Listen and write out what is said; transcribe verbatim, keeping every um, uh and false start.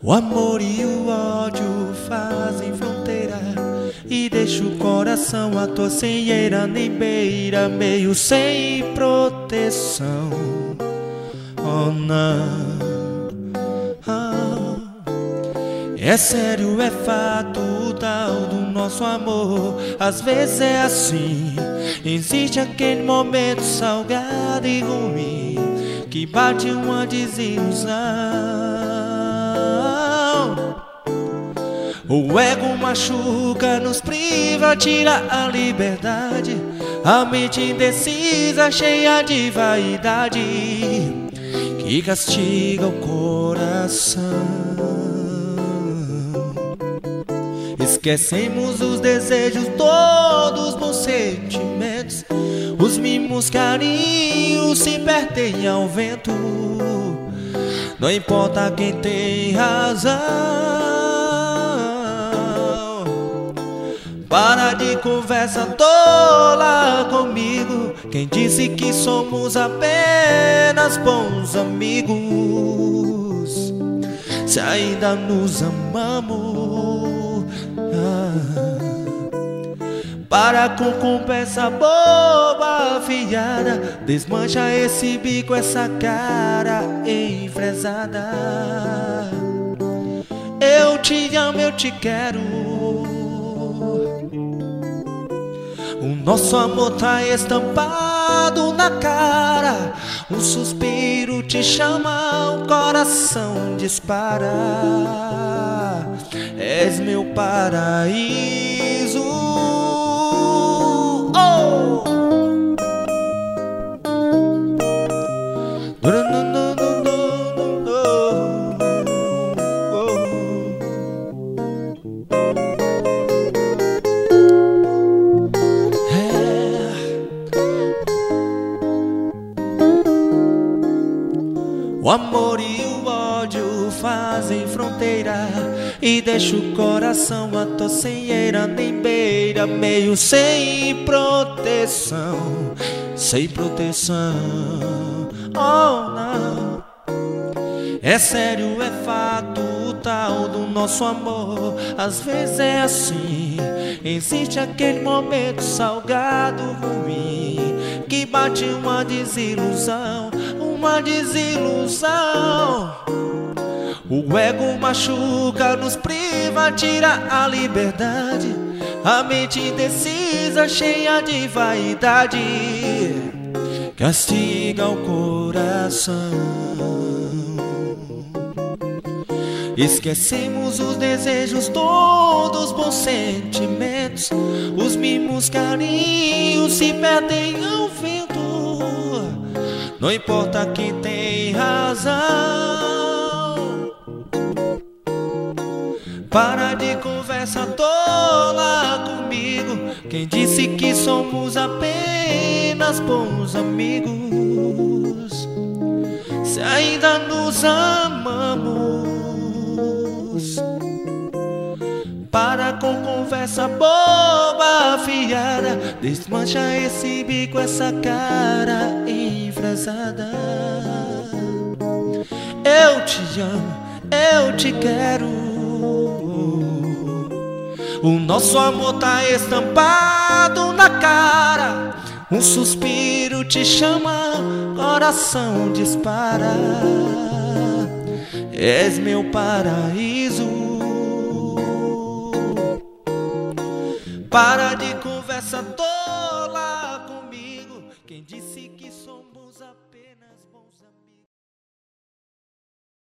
O amor e o ódio fazem fronteira e deixa o coração à toa, sem eira nem beira, meio sem proteção. Oh não, oh. É sério, é fato o tal do nosso amor. Às vezes é assim, existe aquele momento salgado e ruim que bate uma desilusão. O ego machuca, nos priva, tira a liberdade. A mente indecisa, cheia de vaidade, que castiga o coração. Esquecemos os desejos, todos os bons sentimentos. Os mimos, carinhos se perdem ao vento. Não importa quem tem razão. Para de conversa tola comigo. Quem disse que somos apenas bons amigos, se ainda nos amamos? Ah. Para com conversa boba fiada, desmancha esse bico, essa cara enfresada. Eu te amo, eu te quero. O nosso amor tá estampado na cara. Um suspiro te chama, o coração dispara. És meu paraíso. Oh! O amor e o ódio fazem fronteira e deixa o coração à toa, sem eira nem beira, meio sem proteção, sem proteção. Oh não, é sério, é fato o tal do nosso amor. Às vezes é assim, existe aquele momento salgado ruim que bate uma desilusão, uma desilusão. O ego machuca, nos priva, tira a liberdade. A mente indecisa, cheia de vaidade, castiga o coração. Esquecemos os desejos, todos os bons sentimentos. Os mimos, carinhos se perdem ao vento. Não importa quem tem razão. Para de conversa tola comigo. Quem disse que somos apenas bons amigos, se ainda nos amamos? Para com conversa boba fiada, desmancha esse bico, essa cara enfresada. Eu te amo, eu te quero. O nosso amor tá estampado na cara. Um suspiro te chama, coração dispara. És meu paraíso. Para de conversa tola comigo. Quem disse que somos apenas